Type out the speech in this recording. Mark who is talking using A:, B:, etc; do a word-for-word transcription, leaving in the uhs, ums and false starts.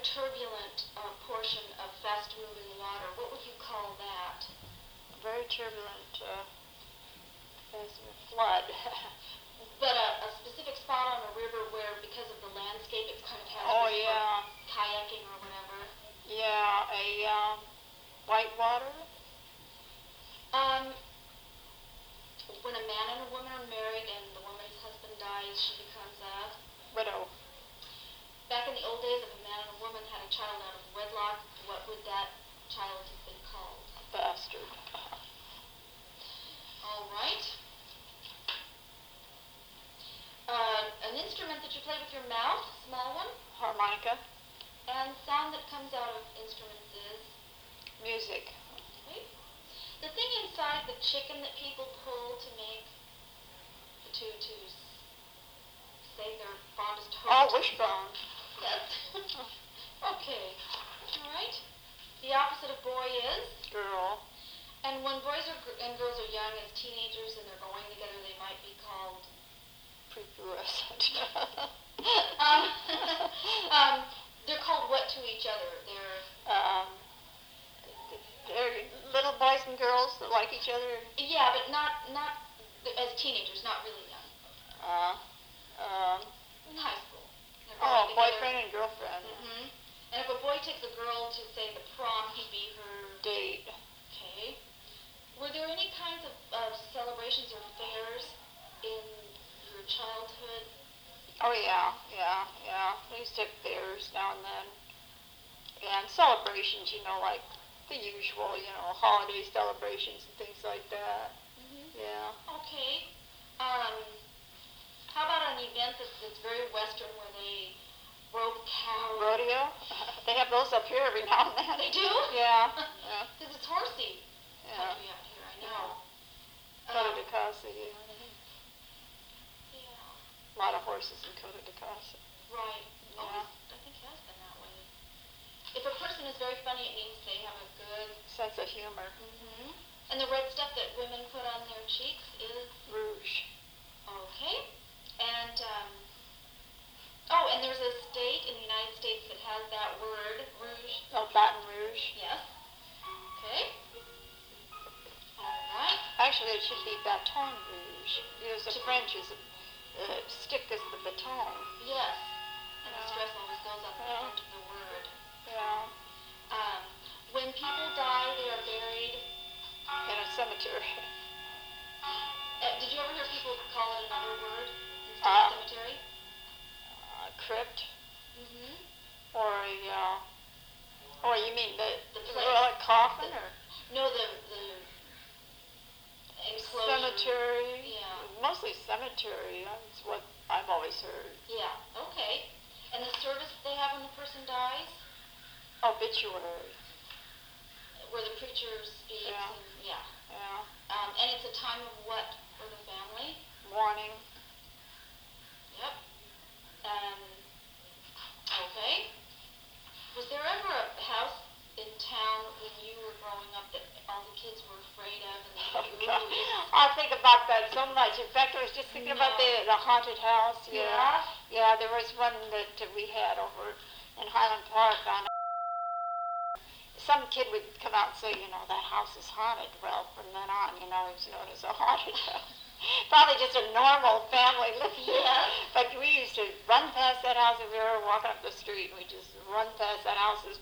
A: turbulent uh, portion of fast-moving water. What would you call that?
B: Very turbulent uh, flood.
A: But a, a specific spot on a river where, because of the landscape, it's kind of has
B: Oh,
A: this
B: yeah.
A: for kayaking or whatever.
B: Yeah, a um, white water.
A: Um, when a man and a woman are married and the woman's husband dies, she becomes a
B: widow.
A: Back in the old days, if a man and a woman had a child out of wedlock, what would that child have been called?
B: Bastard.
A: All right. Uh, an instrument that you play with your mouth, small one.
B: Harmonica.
A: And sound that comes out of instruments is?
B: Music.
A: Okay. The thing inside the chicken that people pull to make, to, to say their fondest hope.
B: Oh, wishbone.
A: Yes. Okay. All right. The opposite of boy is?
B: Girl.
A: And when boys are gr- and girls are young as teenagers and they're going together, they might be called?
B: Prepubescent.
A: um, um, they're called what to each other? They're
B: um, they're little boys and girls that like each other.
A: Yeah, but not not as teenagers, not really young.
B: Uh, um,
A: in high school.
B: Oh, boyfriend and girlfriend.
A: Mm-hmm. And if a boy takes a girl to, say, the prom, he'd be her
B: date.
A: Okay. Were there any kinds of uh, celebrations or fairs in your childhood?
B: Oh, yeah, yeah, yeah. We used to have fairs now and then. And celebrations, you know, like the usual, you know, holiday celebrations and things like that.
A: Mm-hmm.
B: Yeah.
A: Okay. Um, how about an event that's, that's very Western where they rope cows?
B: Rodeo? They have those up here every now and then.
A: They do?
B: Yeah. Yeah.
A: Because it's horsey.
B: Yeah.
A: Country out here, I know.
B: Coto
A: Um,
B: de Casa, yeah.
A: Yeah.
B: A lot of horses in Coto de Casa.
A: Right.
B: Yeah.
A: Always, I think it has been that way. If a person is very funny, it means they have a good
B: sense of humor.
A: Mm-hmm. And the red stuff that women put on their cheeks is?
B: Rouge.
A: Okay. And, um, oh, and there's a state in the United States that has that word, rouge.
B: Oh, Baton Rouge.
A: Yes. Okay. All right.
B: Actually, it should be Baton Rouge. Because the French is a uh, stick is the baton.
A: Yes. And
B: Yeah.
A: the stress always goes up in
B: Yeah.
A: front of the word.
B: Yeah.
A: Um, when people die, they are buried
B: In a cemetery.
A: Uh, did you ever hear people call it another word instead
B: Uh,
A: of cemetery?
B: A crypt.
A: Mm-hmm.
B: Or a, uh, oh, you mean the,
A: The
B: the
A: place.
B: uh, coffin or?
A: No, the the enclosure.
B: Cemetery.
A: Yeah.
B: Mostly cemetery. That's what I've always heard.
A: Yeah. Okay. And the service they have when the person dies,
B: Obituary.
A: where the preacher speaks.
B: Yeah.
A: And, yeah.
B: Yeah.
A: Um, and it's a time of what for the family?
B: Mourning.
A: Yep. Um. Okay. Was there ever a house in town when you were growing up that all the kids were afraid of? And they
B: Oh,
A: said,
B: God.
A: "Ooh, it's-"
B: I think about that so much. In fact, I was just thinking about
A: No.
B: the, the haunted house. Yeah.
A: Yeah?
B: Yeah, there was one that uh, we had over in Highland Park on some kid would come out and say, you know, that house is haunted. Well, from then on, you know, it was known as a haunted house. Probably just a normal family living there.
A: Yeah.
B: But we used to run past that house if we were walking up the street. We just run past that house as